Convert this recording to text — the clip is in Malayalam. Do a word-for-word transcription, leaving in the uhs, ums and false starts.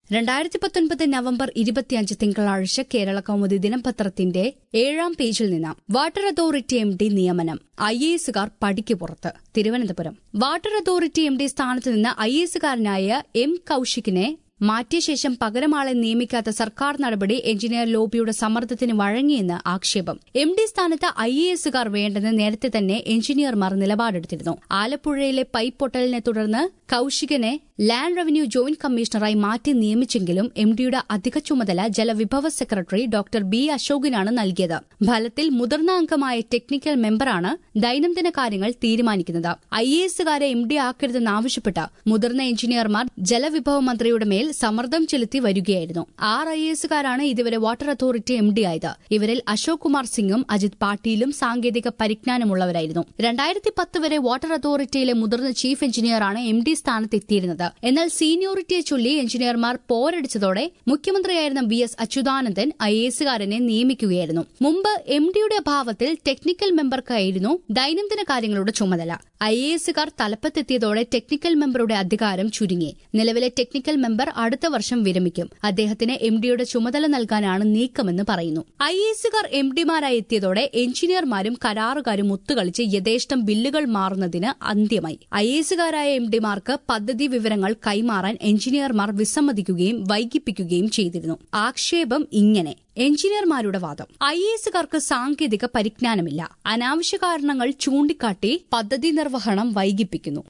രണ്ടായിരത്തി പത്തൊൻപത് നവംബർ ഇരുപത്തിയഞ്ച് തിങ്കളാഴ്ച കേരള കൗമുദി ദിനപത്രത്തിന്റെ ഏഴാം പേജിൽ നിന്ന് വാട്ടർ അതോറിറ്റി എം ഡി നിയമനം ഐ എ എസുകാർ പടിക്ക് പുറത്ത്. Thiruvananthapuram water authority M D സ്ഥാനത്ത് നിന്ന് ഐ എ എസുകാരനായ എം കൌശികിനെ മാറ്റിയ ശേഷം പകരമാളെ നിയമിക്കാത്ത സർക്കാർ നടപടി എഞ്ചിനീയർ ലോബിയുടെ സമ്മർദ്ദത്തിന് വഴങ്ങിയെന്ന് ആക്ഷേപം. എം ഡി സ്ഥാനത്ത് ഐ എ എസുകാർ വേണ്ടെന്ന് നേരത്തെ തന്നെ എഞ്ചിനീയർമാർ നിലപാടെടുത്തിരുന്നു. ആലപ്പുഴയിലെ പൈപ്പ് പൊട്ടലിനെ തുടർന്ന് കൌശികനെ ലാൻഡ് റവന്യൂ ജോയിന്റ് കമ്മീഷണറായി മാറ്റി നിയമിച്ചെങ്കിലും എം ഡിയുടെ അധിക ചുമതല ജലവിഭവ സെക്രട്ടറി ഡോക്ടർ ബി അശോകിനാണ് നൽകിയത്. ഫലത്തിൽ മുതിർന്ന അംഗമായ ടെക്നിക്കൽ മെമ്പറാണ് ദൈനംദിന കാര്യങ്ങൾ തീരുമാനിക്കുന്നത്. ഐ എ എസുകാരെ എം ഡി ആക്കരുതെന്നാവശ്യപ്പെട്ട് മുതിർന്ന എഞ്ചിനീയർമാർ ജലവിഭവ മന്ത്രിയുടെ മേൽ സമ്മർദ്ദം ചെലുത്തി വരികയായിരുന്നു. ആറ് ഐ എ എസുകാരാണ് ഇതുവരെ വാട്ടർ അതോറിറ്റി എം ഡി ആയത്. ഇവരിൽ അശോക് കുമാർ സിംഗും അജിത് പാട്ടീലും സാങ്കേതിക പരിജ്ഞാനമുള്ളവരായിരുന്നു. രണ്ടായിരത്തി പത്ത് വരെ വാട്ടർ അതോറിറ്റിയിലെ മുതിർന്ന ചീഫ് എഞ്ചിനീയറാണ് എം ഡി സ്ഥാനത്തെത്തിയിരുന്നത്. എന്നാൽ സീനിയോറിറ്റിയെ ചൊല്ലി എഞ്ചിനീയർമാർ പോരടിച്ചതോടെ മുഖ്യമന്ത്രിയായിരുന്ന V S Achuthanandan I A എസുകാരനെ നിയമിക്കുകയായിരുന്നു. മുമ്പ് എം ഡിയുടെ അഭാവത്തിൽ ടെക്നിക്കൽ മെമ്പർക്കായിരുന്നു ദൈനംദിന കാര്യങ്ങളുടെ ചുമതല. ഐ എ എസുകാർ തലപ്പത്തെത്തിയതോടെ ടെക്നിക്കൽ മെമ്പറുടെ അധികാരം ചുരുങ്ങി. നിലവിലെ ടെക്നിക്കൽ മെമ്പർ അടുത്ത വർഷം വിരമിക്കും. അദ്ദേഹത്തിന് എം ഡിയുടെ ചുമതല നൽകാനാണ് നീക്കമെന്ന് പറയുന്നു. ഐ എ എസുകാർ എം ഡിമാരായി എത്തിയതോടെ എഞ്ചിനീയർമാരും കരാറുകാരും ഒത്തുകളിച്ച് യഥേഷ്ടം ബില്ലുകൾ മാറുന്നതിന് അന്ത്യമായി. ഐ എ എസുകാരായ എം ഡിമാർക്ക് പദ്ധതി വിവരങ്ങൾ കൈമാറാൻ എഞ്ചിനീയർമാർ വിസമ്മതിക്കുകയും വൈകിപ്പിക്കുകയും ചെയ്തിരുന്നു. ആക്ഷേപം ഇങ്ങനെ: എഞ്ചിനീയർമാരുടെ വാദം: ഐ എ എസുകാർക്ക് സാങ്കേതിക പരിജ്ഞാനമില്ല. അനാവശ്യ കാരണങ്ങൾ ചൂണ്ടിക്കാട്ടി പദ്ധതി നിർവഹണം വൈകിപ്പിക്കുന്നു.